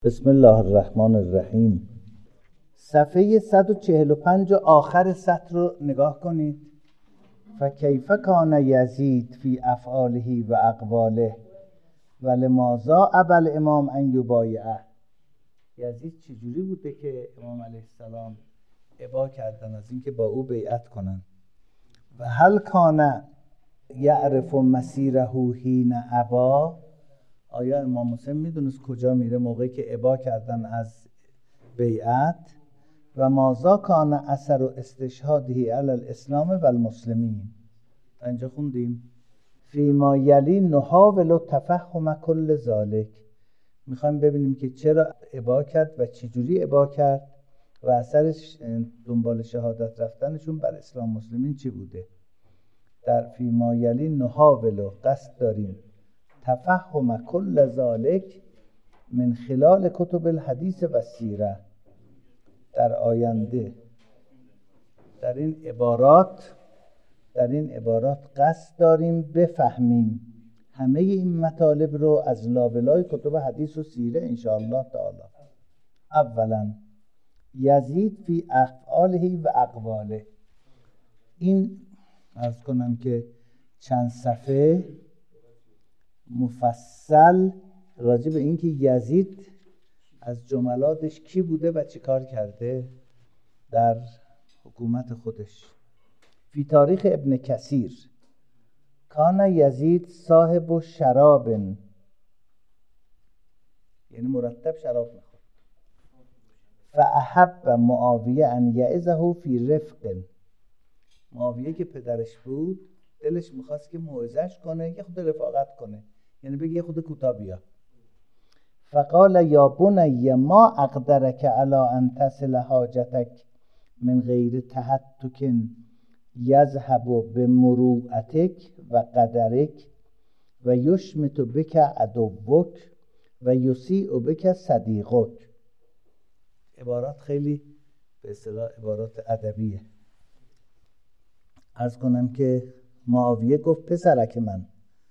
بسم الله الرحمن الرحیم. صفحه 145 آخر سطر رو نگاه کنید. فکیف کان یزید فی افعاله و اقواله و لماذا ابى الامام ان یبایعه. یزید چجوری بوده که امام علیه السلام ابا کردن از اینکه با او بیعت کنن؟ و هل کان یعرف مسیره حین ابا، آیا امام حسین میدونست کجا میره موقعی که ابا کردن از بیعت؟ و ماذا کان اثر و استشهاده علی الاسلام و المسلمین. اینجا خوندیم فیما یلی نحاول تفهم کل ذالک. میخوایم ببینیم که چرا ابا کرد و چجوری ابا کرد و اثرش دنبال شهادت رفتنشون بر اسلام مسلمین چی بوده. در فیما یلی نحاول قصد داریم تفهم کل ذالک من خلال کتب الحدیث و سیره. در آینده در این عبارات قصد داریم بفهمیم همه این مطالب رو از لابلای کتب حدیث و سیره انشاءالله تعالی. اولا یزید فی افعاله و اقواله. این عرض کنم که چند صفحه مفصل راجع به این که یزید از جملاتش کی بوده و چی کار کرده در حکومت خودش. فی تاریخ ابن کثیر کان یزید صاحب شراب، یعنی مرتب شراب میخورد. فاحب معاویه ان یعظه فی رفق. معاویه که پدرش بود دلش میخواست که موعظه‌اش کنه، یه خود رفاقت کنه، یعنی بگه یه خود کوتاه بیا. فقال یا بنی ما اقدرک علی ان تصل حاجتک من غیر تهتک یذهب بمروءتک و قدرک و یشمت بک عدوک و یسیء بک صدیقک. عبارات خیلی به اصطلاح عبارات ادبیه. عرض کنم که معاویه گفت پسرک من،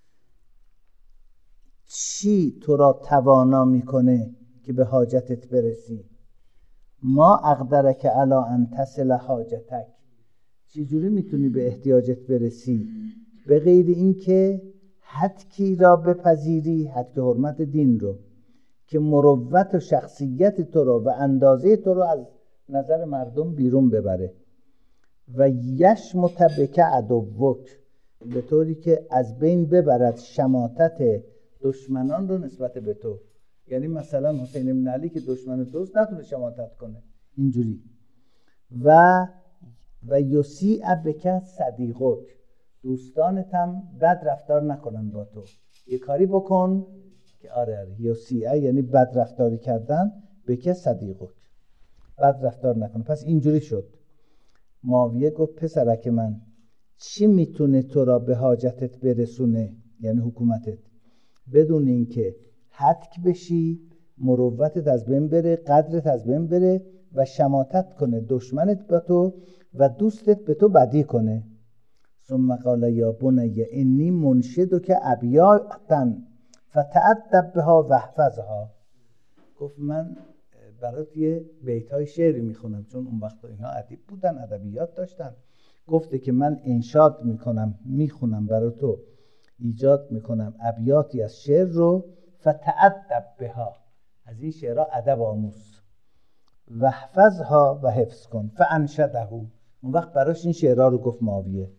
چی تو را توانا میکنه که به حاجتت برسی؟ ما اقدرک علی ان تصل حاجتک، چی جوری میتونی به احتیاجت برسی به غیر اینکه حدکی را بپذیری، حد حرمت دین رو، که مروت و شخصیت تو رو و اندازه تو رو از نظر مردم بیرون ببره. و یشمت بک عدوک، به طوری که از بین ببرد شماتت دشمنان رو نسبت به تو. یعنی مثلا حسین بن علی که دشمن توست نتونه شماتت کنه اینجوری. و یسیء بک صدیقک، دوستانت هم بد رفتار نکنن با تو. یه کاری بکن که آره یسیء یعنی بد رفتاری کردن، بک صدیقک بد رفتار نکنه. پس اینجوری شد. معاویه گفت پسرک من، چی میتونه تو را به حاجتت برسونه، یعنی حکومتت، بدون اینکه هتک بشی، مروتت از بین بره، قدرت از بین بره و شماتت کنه دشمنت به تو و دوستت به تو بدی کنه. ثم قال یا بنی انی منشدک ابیاتا فتأدب بها واحفظها. گفت من برات یه بیتای شعری میخونم، چون اون وقت اینا ادیب بودن، ادبیات داشتن. گفته که من انشاد میخونم برای تو، ایجاد میکنم ابیاتی از شعر رو، فتأدب بها، از این شعرها ادب آموز، واحفظها و حفظ کن. فانشده، اون وقت براش این شعرها رو گفت معاویه.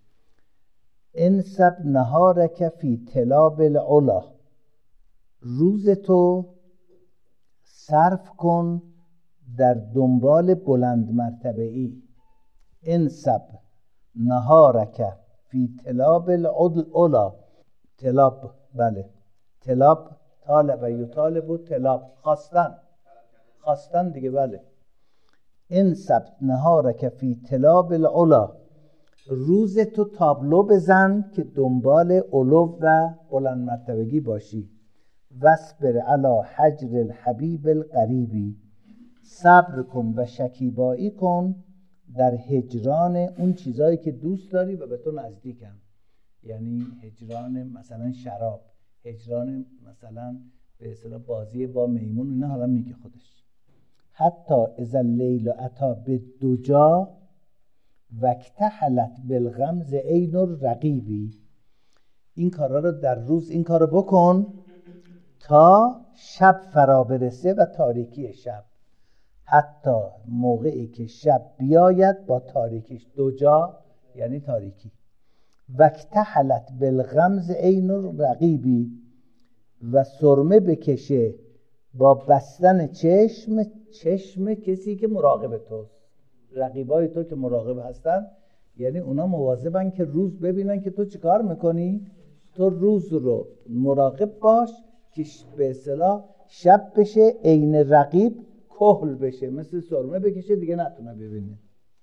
انصب نهارک فی طلاب العلا، روز تو صرف کن در دنبال بلند مرتبه ای. انصب نهارک فی طلاب العلا. طلاب، بله، طلاب، طالب یطالب و طلاب، خواستن دیگه، بله. انصب نهارک فی طلاب العلا، روز تو تابلو بزن که دنبال علو و بلند مرتبگی باشی. واصبر علی هجر الحبیب القریبی، صبر کن و شکیبایی کن در هجران اون چیزایی که دوست داری و به تو نزدیکن. یعنی هجران مثلا شراب، هجران مثلا به اصطلاح بازی با میمون، اینا حالا میگه خودش. حتی اذا اللیل اتی بالدجا واکتحلت بالغمز عین الرقیبی. این کارا رو در روز این کارو بکن تا شب فرا برسه و تاریکی شب، حتی موقعی که شب بیاید با تاریکیش. دجا یعنی تاریکی. واکتحلت بالغمز عین الرقیبی، و سرمه بکشه با بستن چشم کسی که مراقب توست. رقیبای تو که مراقب هستن یعنی اونا مواظبن که روز ببینن که تو چیکار میکنی. تو روز رو مراقب باش که به اصطلاح شب بشه عین رقیب کحل بشه، مثل سرمه بکشه دیگه نتونه ببینه.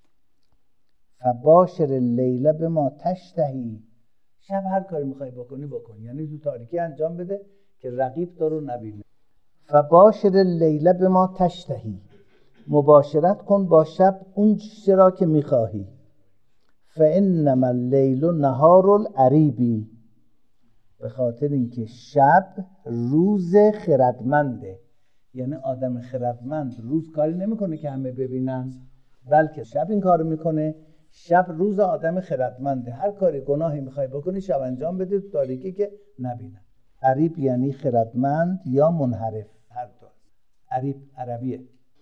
فباشر اللیل بما تشتهی، شب هر کاری میخوای بکنی بکن، یعنی تو تاریکی انجام بده که رقیب تو رو نبینه. فباشر اللیل بما تشتهی، مباشرت کن با شب اون چیزی را که میخواهی. فانما اللیل نهار العریبی، به خاطر اینکه شب روز خردمنده. یعنی آدم خردمند روز کاری نمیکنه که همه ببینن، بلکه شب این کارو میکنه. شب روز آدم خردمنده، هر کاری گناهی میخوای بکنی شب انجام بده تو تاریکی که نبینن. عریب یعنی خردمند یا منحرف، هر دو. عریب عربیه.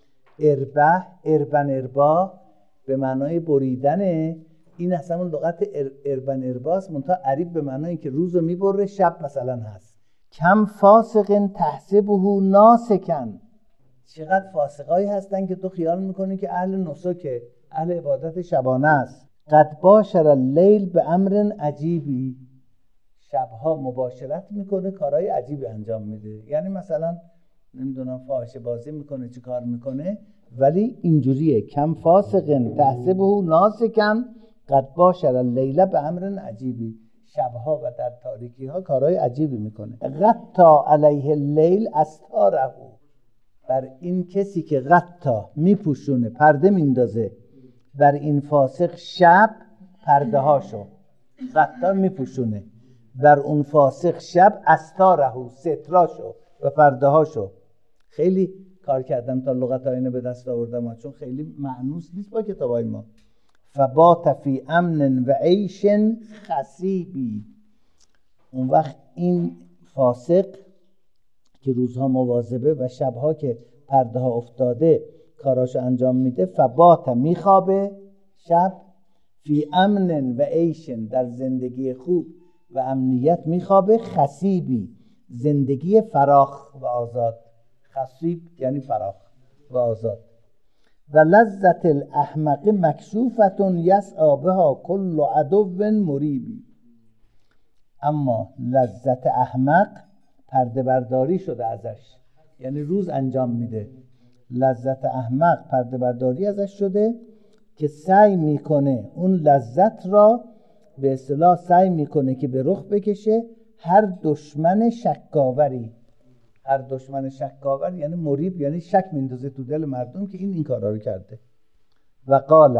اربن اربا به معنای بریدنه. این اصلا اون لغت اربن ارباست، منتها عریب به معنای که روزو میبره شب مثلا هست. کم فاسق تحسبه ناسکن، چقدر فاسقایی هستن که تو خیال میکنی که اهل نسکه، اهل عبادت شبانه است. قد باشر اللیل به امر عجیبی، شبها مباشرت میکنه کارهای عجیبی انجام میده. یعنی مثلا نمیدونم فاحشه بازی میکنه چی کار میکنه، ولی اینجوریه. کم فاسق تحسبه ناسکن قد باشر اللیل به امر عجیبی، شبها و در تاریکی ها کارهای عجیبی میکنه. غطا علیه اللیل استاره، بر این کسی که غطا میپوشونه، پرده میندازه بر این فاسق شب پرده هاشو. غطا میپوشونه بر اون فاسق شب استاره، ستراشو و پرده هاشو. خیلی کار کردم تا لغت اینو به دست آوردم، چون خیلی معنوس نیست با کتابای ما. فبات فی امن و عیش خصیبی، اون وقت این فاسق که روزها مواظبه و شبها که پرده ها افتاده کاراشو انجام میده، فبات میخوابه شب، فی امن و عیش در زندگی خوب و امنیت میخوابه، خصیبی زندگی فراخ و آزاد. خصیب یعنی فراخ و آزاد. و لذت الاحمق مکشوفتون یسعی بها کل عدو مریبی، اما لذت احمق پرده برداری شده ازش، یعنی روز انجام میده. لذت احمق پرده برداری ازش شده که سعی میکنه اون لذت را به اصطلاح سعی میکنه که به رخ بکشه هر دشمن شکاوری. هر دشمن شکاور یعنی مریب، یعنی شک میندازه تو دل مردم که این کارا رو کرده. و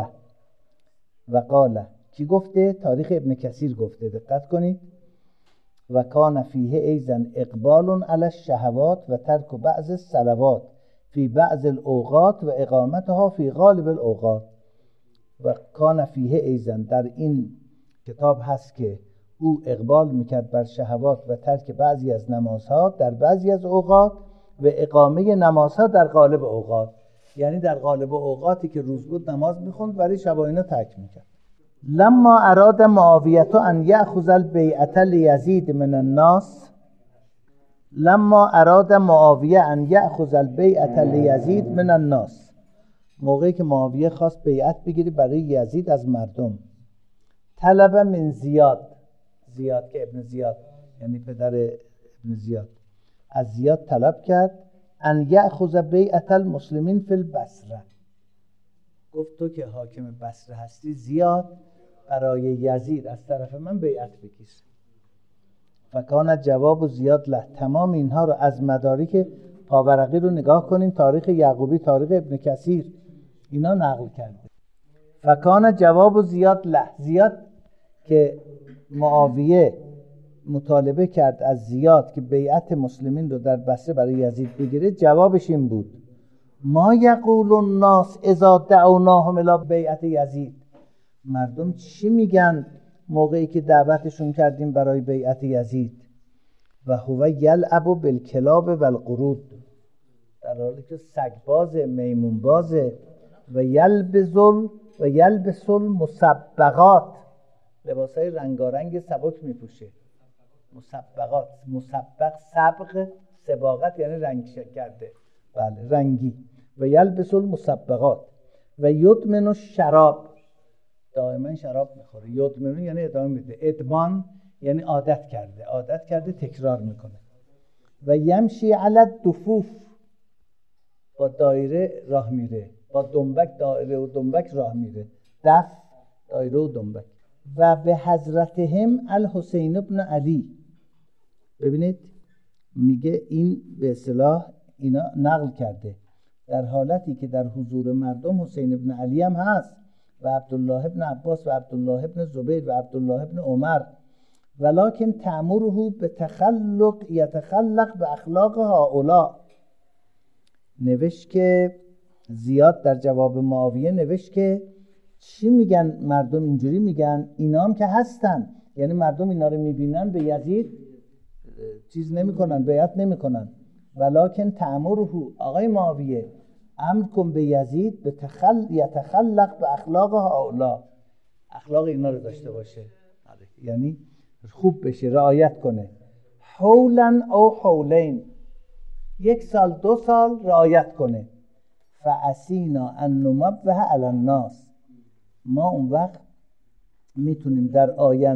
قاله کی گفته؟ تاریخ ابن کثیر گفته، دقت کنید. و کان فیه ایزن اقبال علی الشهوات و ترک بعض الصلوات فی بعض الاوقات و اقامتها فی غالب الاوقات. و کان فیه ایزن، در این کتاب هست که او اقبال میکرد بر شهوات و ترک بعضی از نمازها در بعضی از اوقات و اقامه نمازها در غالب اوقات، یعنی در غالب اوقاتی که روز بود نماز میخوند ولی شبا اینا ترک میکرد. لما اراد معاویه ان یأخذ البیعة لیزید من الناس، لما اراد معاویه ان یأخذ البیعة لیزید من الناس، موقعی که معاویه خواست بیعت بگیره برای یزید از مردم، طلب من زیاد که ابن زیاد یعنی پدر ابن زیاد، از زیاد طلب کرد ان یأخذ بیعة المسلمین فی البصره، گفت تو که حاکم بصره هستی زیاد برای یزید از طرف من بیعت بگیر. فکان جواب زیاد له، تمام اینها رو از مدارک پاورقی رو نگاه کنین، تاریخ یعقوبی، تاریخ ابن کثیر اینا نقل کرده. فکان جواب زیاد له، زیاد که معاویه مطالبه کرد از زیاد که بیعت مسلمین رو در بصره برای یزید بگیره، جوابش این بود: ما یقول الناس اذا دعوناهم الی بیعت یزید. مردم چی میگن موقعی که دعوتشون کردیم برای بیعت یزید؟ و هو یلعب بالکلاب و القرود، در حالی که سگباز، میمونباز. و یلبس المسبغات، لباسای رنگارنگ سبک میپوشه. مسبغات، مسبغ صبغ، سباغت یعنی رنگ کرده، بله رنگی. و یلبس المسبغات و یدمن الشراب، دائما شراب میخوره. یدمن یعنی ادامه میده، ادمان یعنی عادت کرده تکرار میکنه. و یمشی علی الدفوف، با دایره راه میره، با دنبک، دایره و دنبک راه میره. دف، دایره و دنبک. و به حضرتهم الحسین ابن علی، ببینید میگه این به اصطلاح اینا نقل کرده در حالتی که در حضور مردم حسین ابن علی هم هست و عبدالله ابن عباس و عبدالله ابن زبیر و عبدالله ابن عمر، ولکن تأمره به تخلق یتخلق به اخلاق هؤلاء. نوشت که زیاد در جواب معاویه نوشت که چی میگن مردم؟ اینجوری میگن اینا هم که هستن، یعنی مردم اینا رو میبینن به یزید چیز نمیکنن، بیعت نمیکنن. ولکن تأمره، آقای معاویه امر کن به یزید به یتخلق به اخلاق هؤلاء، اخلاق اینا رو داشته باشه، یعنی خوب بشه، رعایت کنه. حولا او حولین، 1 سال 2 سال رعایت کنه. فعسینا ان نموه علی الناس، ما اون وقت میتونیم در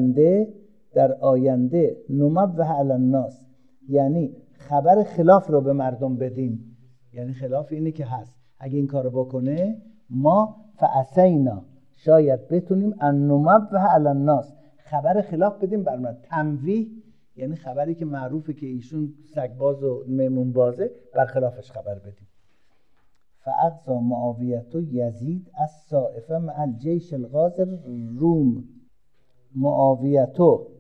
آینده نموه علی الناس، یعنی خبر خلاف رو به مردم بدیم، یعنی خلاف اینی که هست. اگه این کارو بکنه ما فعسینا، شاید بتونیم ان نموه علی الناس، خبر خلاف بدیم بر مردم. تنویه یعنی خبری که معروفه که ایشون سگباز و میمون بازه، برخلافش خبر بدیم. فاقضى معاویه یزید السائفه مع الجیش الغازر روم. معاویه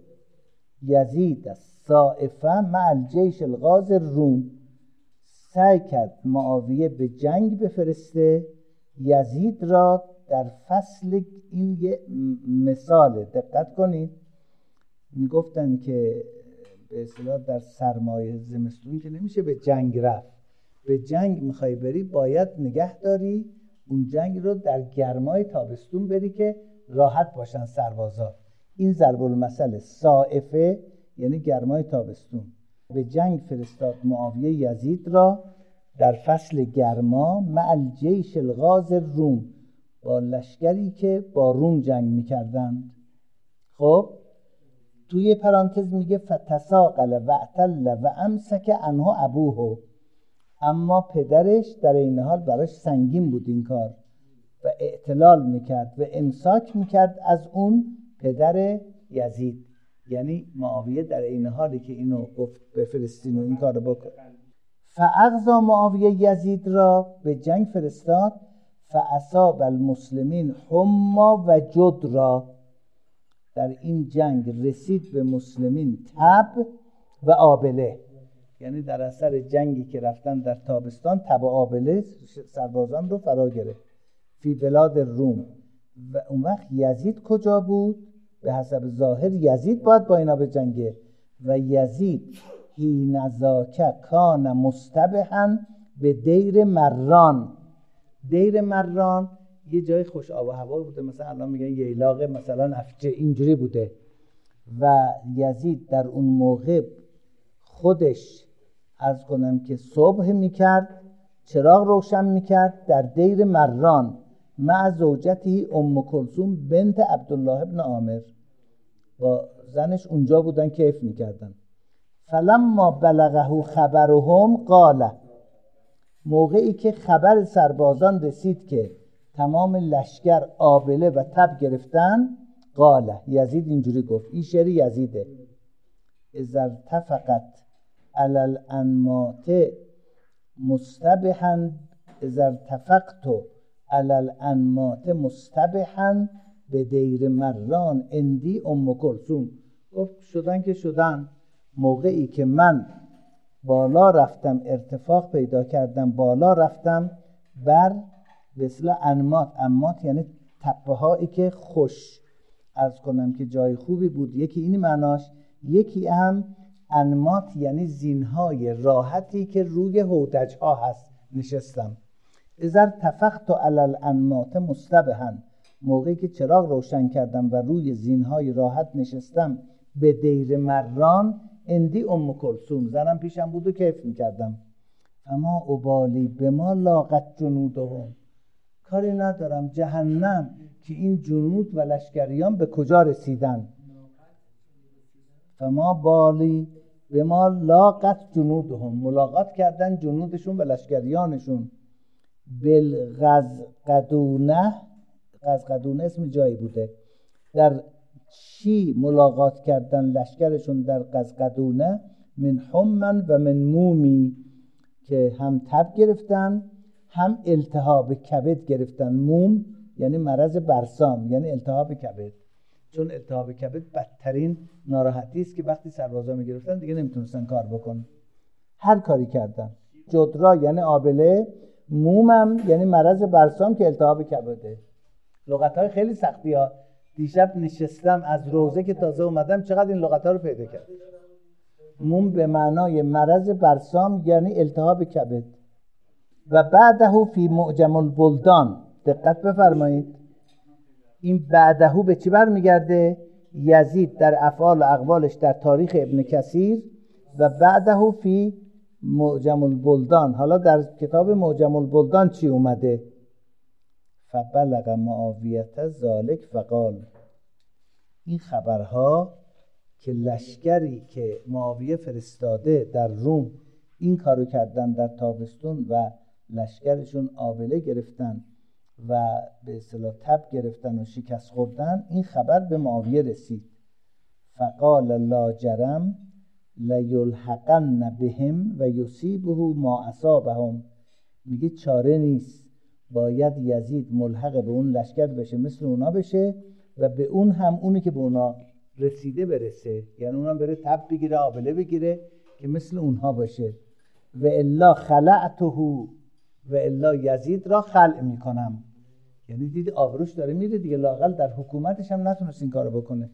یزید السائفه مع الجیش الغازر روم، سعی کرد معاویه به جنگ بفرسته یزید را در فصل. این یه مثاله، دقت کنید. میگفتن که به اصطلاح در سرمایه زمستون که نمیشه به جنگ رفت، به جنگ میخوای بری باید نگه داری اون جنگ رو در گرمای تابستون بری که راحت باشن سربازا. این ضرب المثل سائفه یعنی گرمای تابستون. به جنگ فرستاد معاویه یزید را در فصل گرما مع الجیش الغازر روم، با لشکری که با روم جنگ میکردند. خب توی پرانتز میگه فتساقل و اعتل و امسک عنه ابوه، اما پدرش در این حال براش سنگین بود این کار و اعتلال میکرد و امساک میکرد از اون پدر یزید. یعنی معاویه در این حالی که اینو گفت به فلسطین و این کار بکن، فاغضى معاویه یزید را به جنگ فرستاد. فاصاب المسلمین حما و جد را، در این جنگ رسید به مسلمین تب و آبله، یعنی در اثر جنگی که رفتن در تابستان تب و آبله سربازان رو فرا گرفت. فی بلاد روم. و اون وقت یزید کجا بود؟ به حسب ظاهر یزید باید با اینا به جنگه و یزید حین ذاک کان مستبحا به دیر مران. دیر مران یه جای خوش آب و هوا بوده، مثلا الان میگن ییلاق مثلا افجه، اینجوری بوده. و یزید در اون موقع خودش عرض کنم که صبح میکرد، چراغ روشن میکرد در دیر مران مع زوجتی ام کلثوم بنت عبدالله ابن عامر، با زنش اونجا بودن کیف میکردن. فلما بلغه خبرهم قال، موقعی که خبر سربازان رسید که تمام لشکر آبله و تب گرفتن، قال، یزید اینجوری گفت، این شعر یزیده: اذا ارتفقت علی الانمات مستبحا، اذا ارتفقت علی الانمات مستبحا به دیر مران اندی ام کلثوم. گفت شدن که شدن. موقعی که من بالا رفتم، ارتفاق پیدا کردم، بالا رفتم بر به اصطلاح انمات یعنی تپه هایی که خوش، عرض کنم که جای خوبی بود. یکی این معناش، یکی هم انمات یعنی زینهای راحتی که روی هودج ها هست نشستم. اذا ارتفعت علی الانمات مستبحا، موقعی که چراغ روشن کردم و روی زینهای راحت نشستم، به دیر مران اندی کلثوم، زنم پیشم بود و کیف میکردم. اما ابالی به ما لاقت جنودهم، کاری ندارم جهنم که این جنود و لشکریان به کجا رسیدن. فما بالی به ما لاقت جنودهم، ملاقات کردن جنودشون و لشکریانشون. بالغزقدونه، غزقدونه اسم جایی بوده، در چی ملاقات کردن لشکرشون در غزقدونه؟ من حمن و من مومی، که هم تب گرفتن هم التهاب کبد گرفتن. موم یعنی مرض برسام، یعنی التهاب کبد، چون التهاب کبد بدترین ناراحتی است که وقتی سربازا میگرفتن دیگه نمیتونستن کار بکنن، هر کاری کردن. جدرا یعنی آبله، مومم یعنی مرض برسام که التهاب کبده. لغت‌های خیلی سختی ها. دیشب نشستم از روزه که تازه اومدم چقدر این لغت‌ها رو پیدا کردم. موم به معنای مرض برسام یعنی التهاب کبد. و بعده فی معجم البلدان، دقت بفرمایید این بعده به چی برمیگرده؟ یزید در افعال و اقوالش در تاریخ ابن کثیر، و بعده فی معجم البلدان. حالا در کتاب معجم البلدان چی اومده؟ فبلغ معاویه ذلک فقال، این خبرها که لشکری که معاویه فرستاده در روم این کارو کردن در تابستون و لشکرشون آبله گرفتن و به اصطلاح تب گرفتن و شکست خوردن، این خبر به معاویه رسید. فقال لا جرم لیلحقن بهم و یصیبه ما اصابهم، میگه چاره نیست، باید یزید ملحق به اون لشکر بشه، مثل اونا بشه و به اون هم اونی که به اونا رسیده برسه، یعنی اونم بره تب بگیره، آبله بگیره که مثل اونها باشه. و الا خلعته، و الا یزید را خلع میکنم، یعنی دید آبروش داره میره دیگه، لااقل در حکومتش هم نتونست این کارو بکنه.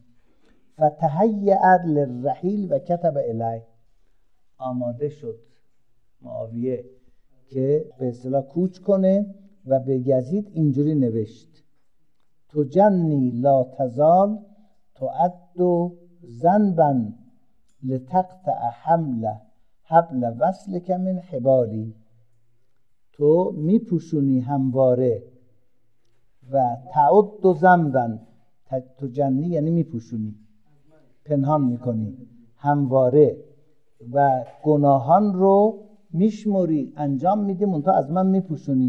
فتهیأ للرحیل و کتب الیه، آماده شد معاویه که به اصطلاح کوچ کنه و به یزید اینجوری نوشت: تجنی لا تزال تعد ذنبا لتقطع حبل وصلک من حبالی، تو میپوشونی همواره و تعد ذنبا، تجنی یعنی میپوشونی، پنهان میکنی همواره و گناهان رو میشموری، انجام میدی، منتها از من میپوشونی.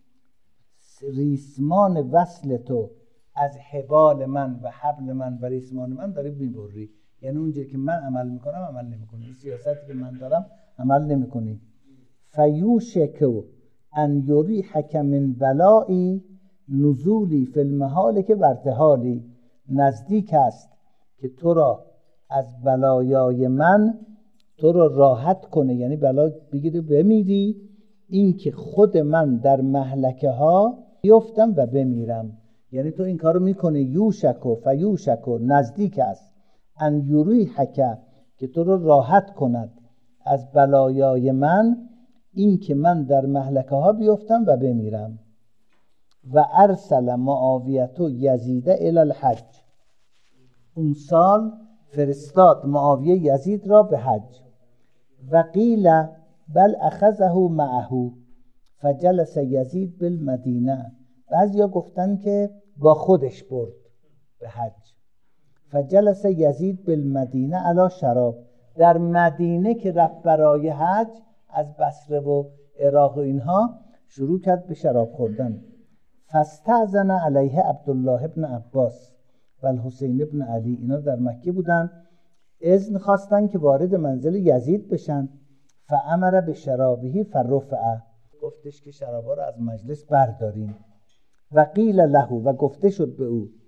ریسمان وصل تو از حبال من و حبل من و ریسمان من داری میبری، یعنی اونجایی که من عمل میکنم عمل نمیکنی، سیاستی که من دارم عمل نمیکنی. فیوشکو ان یریحک من بلایی نزولی فی المهالک و ارتحالی، نزدیک است که تو را از بلایای من تو را راحت کنه، یعنی بلا بگیری بمیری، این که خود من در مهلکه ها بیفتم و بمیرم. یعنی تو این کارو میکنه، یوشکو فیوشکو، نزدیک است، ان یریحک که تو را راحت کند، از بلایای من، این که من در مهلکه ها بیفتم و بمیرم. و ارسل معاویه یزید الی الحج، اون سال فرستاد معاویه یزید را به حج. و قیل بل اخذه معه فجلس یزید بالمدینه، بعضیا گفتن که با خودش برد به حج. فجلس یزید بالمدینه علی شراب، در مدینه که رفت برای حج از بصره و عراق و اینها شروع کرد به شراب خوردن. فاستأذن علیه عبدالله ابن عباس و الحسین ابن علی، اینا در مکه بودن، اذن خواستن که وارد منزل یزید بشن. فامر به شرابه فرفع، گفتش که شرابا رو از مجلس بردارین. و قیل له، و گفته شد به او: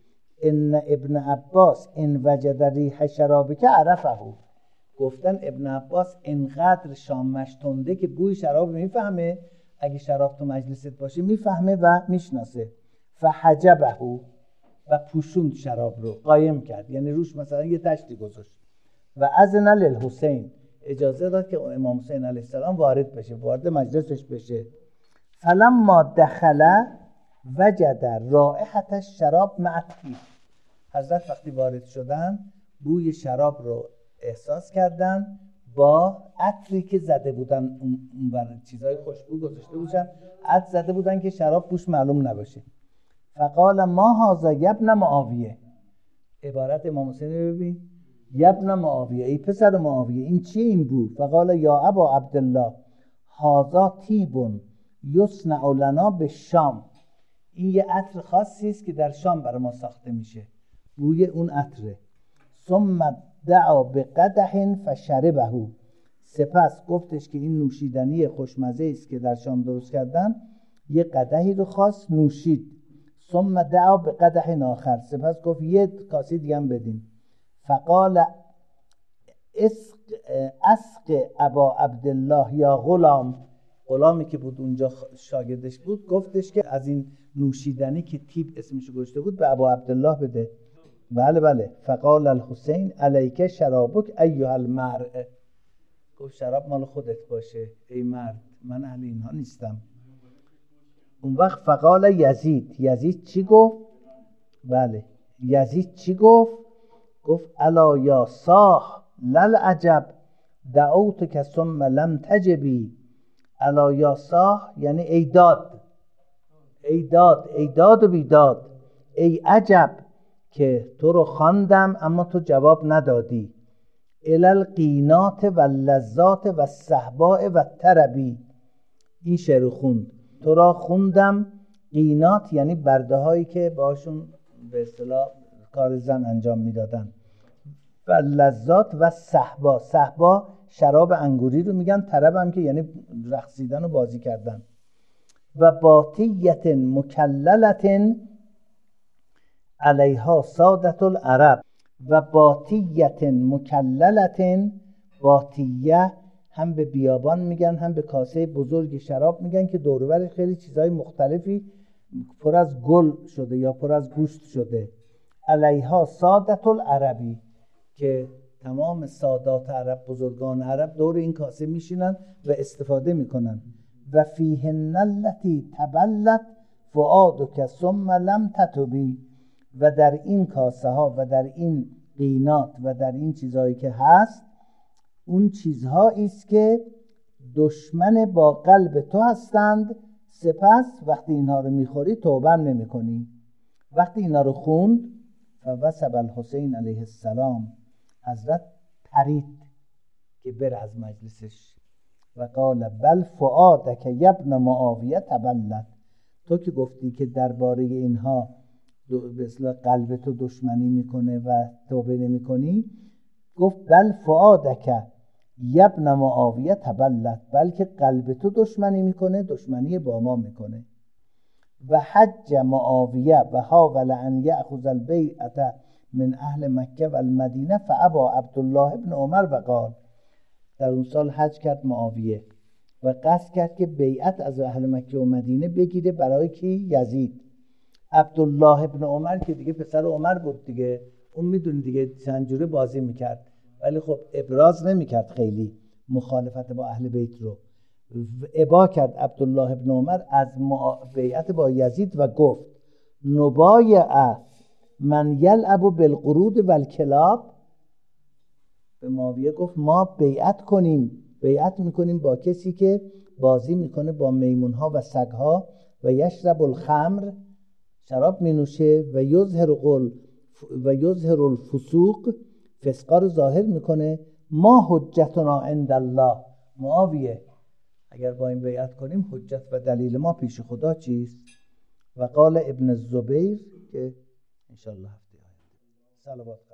ان ابن عباس ان وجد ریح شرابک عرفه. گفتن ابن عباس اینقدر شامش تنده که بوی شراب میفهمه، اگه شراب تو مجلست باشه میفهمه و میشناسه. فحجبه، و پوشوند شراب رو، قایم کرد، یعنی روش مثلا یه تشتی گذاشت. و اذن للحسین، اجازه داد که امام حسین علیه السلام وارد بشه، وارد مجلسش بشه. فلما دخل وجد رائحة الشراب مع الطیب. حضرت وقتی وارد شدن بوی شراب رو احساس کردن با عطری که زده بودن، اون بر چیزای خوشبو گذاشته بودن، عطر زده بودن که شراب بوش معلوم نباشه. فقال ما هذا ابن معاویه. عبارت امام حسین رو ببین، ابن معاویه، ای پسر معاویه، این چی این بو؟ فقال یا ابا عبدالله هذا طیب یصنع لنا بالشام. این یه عطر خاصی است که در شام برای ما ساخته میشه، بوی اون عطره. ثم دعا بقدح فشربه. سپس گفتش که این نوشیدنی خوشمزه است که در شام درست کردن، یه قدحی رو خواست نوشید. ثم دعا بقدح آخر، سپس گفت یه کاسه دیگه هم بدین. فقال اسق ابا عبدالله یا غلامی که بود اونجا شاگردش بود گفتش که از این نوشیدنی که طیب اسمش گذاشته بود به ابا عبدالله بده. بله. فقال الحسین علیک شرابک ایها المرء. گفت شراب مال خودت باشه ای مرد، من اهل اینها نیستم. اون وقت فقال یزید چی گفت؟ بله، یزید چی گفت؟ گفت الا یا صاح للعجب دعوتک ثم لم تجبی. الا یا صاح یعنی ای داد و بیداد، ای عجب که تو رو خواندم اما تو جواب ندادی. الالقینات و لذات و صحباء و تربی. این شعر خوند، تو را خوندم. قینات یعنی برده هایی که باشون به اصطلاح کار زن انجام میدادن، و لذات و صحبا شراب انگوری رو میگن، طرب هم که یعنی رقصیدن و بازی کردن. و باطیت مکللت علیها سادت العرب. و باطیت مکللت، باطیه هم به بیابان میگن هم به کاسه بزرگ شراب میگن که دور و برش خیلی چیزهای مختلفی پر از گل شده یا پر از گوشت شده. علیها سادت العربی، که تمام سادات عرب، بزرگان عرب دور این کاسه میشینن و استفاده میکنن. و فیهن التی تبلت فؤادک ثم لم تتبی. و در این کاسه ها و در این قینات و در این چیزهایی که هست، اون چیزهایی است که دشمن با قلب تو هستند. سپس وقتی اینها رو میخوری توبه هم نمی کنی. وقتی اینها رو خوند فوسب الحسین علیه السلام، حضرت پرید که بره از مجلسش. و قال بل فؤادک یبن معاویه تبلد. تو که گفتی که درباره اینها به اصطلاح قلب تو دشمنی میکنه و توبه نمی کنی، گفت بل فؤادک یبن معاویه تبلد، بلکه قلب تو دشمنی میکنه، دشمنی با ما میکنه. و حج معاویه و حاول ان یأخذ البیعة من اهل مکه و المدینه فابا عبدالله ابن عمر و قال. در اون سال حج کرد معاویه و قصد کرد که بیعت از اهل مکه و مدینه بگیره برای کی؟ یزید. عبدالله ابن عمر که دیگه پسر عمر بود دیگه، اون میدونی دیگه چند جوره بازی میکرد، ولی خب ابراز نمیکرد خیلی مخالفت با اهل بیت رو. ابا کرد عبدالله ابن عمر از بیعت با یزید و گفت نبایع من یلعب بالقرود والکلاب. به معاویه گفت ما بیعت میکنیم با کسی که بازی میکنه با میمونها و سگها، و یشرب الخمر، شراب مینوشه، و یظهر الفسوق، فسقا رو ظاهر میکنه. ما حجتنا عند الله. معاویه اگر با این بیعت کنیم حجت و دلیل ما پیش خدا چیست؟ و قال ابن الزبیر که انشاءالله هفته آینده صلوات